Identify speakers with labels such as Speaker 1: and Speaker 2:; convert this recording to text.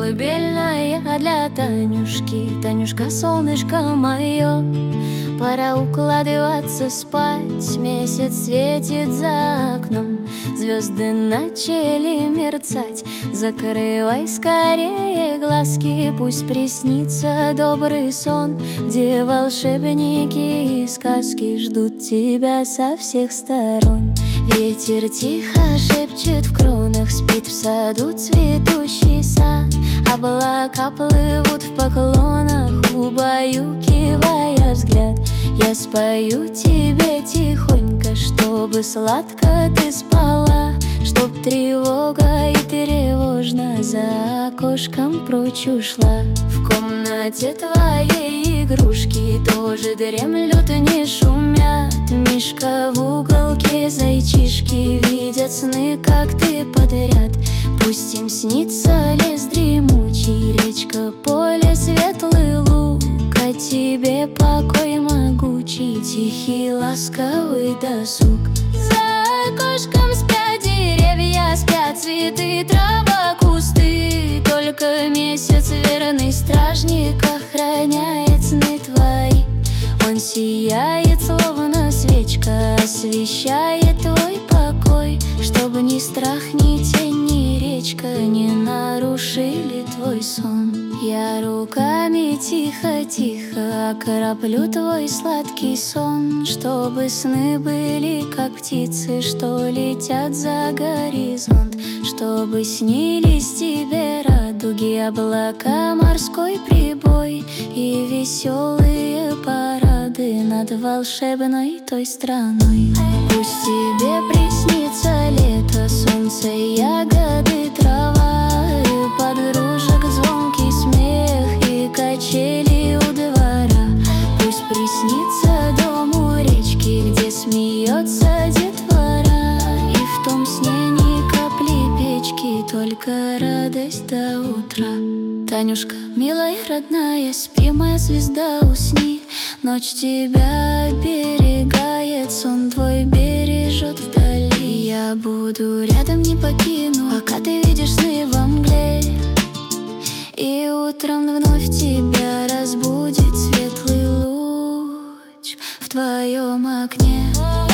Speaker 1: колыбельная для Танюшки. Танюшка, солнышко мое, пора укладываться спать. Месяц светит за окном, звезды начали мерцать. Закрывай скорее глазки, пусть приснится добрый сон, где волшебники и сказки ждут тебя со всех сторон. Ветер тихо шепчет в кронах, спит в саду цветущий сад. Облака плывут в поклонах, убаюкивая взгляд. Я спою тебе тихонько, чтобы сладко ты спала, чтоб тревога и тревожно за окошком прочь ушла. В комнате твоей игрушки тоже дремлют, не шумят. Мишка в уголке, зайчишки видят сны, как ты подряд. Пусть им снится лес дремучий, речка, поле, светлый луг. А тебе покой могучий, тихий ласковый досуг. За окошком спят деревья, спят цветы, трава, кусты. Только месяц, верный стражник, охраняет сны твои. Он сияет, словно свечка, освещает твой покой, чтобы ни страх, ни тень, ни речка не нарушили твой сон. Я руками тихо-тихо окроплю твой сладкий сон, чтобы сны были, как птицы, что летят за горизонт. Чтобы снились тебе радуги, облака, морской прибой и веселые парады над волшебной той страной. Пусть тебе приснится лето, солнце, ягоды, трава, и подружек звонкий смех и качели у двора. Пусть приснится дом у речки, где смеется детвора, и в том сне ни капли печки, только радость до утра. Танюшка, милая, родная, спи, моя звезда, усни. Ночь тебя оберегает, сон твой бережет вдали. Я буду рядом, не покину, пока ты видишь сны во мгле. И утром вновь тебя разбудит светлый луч в твоем окне.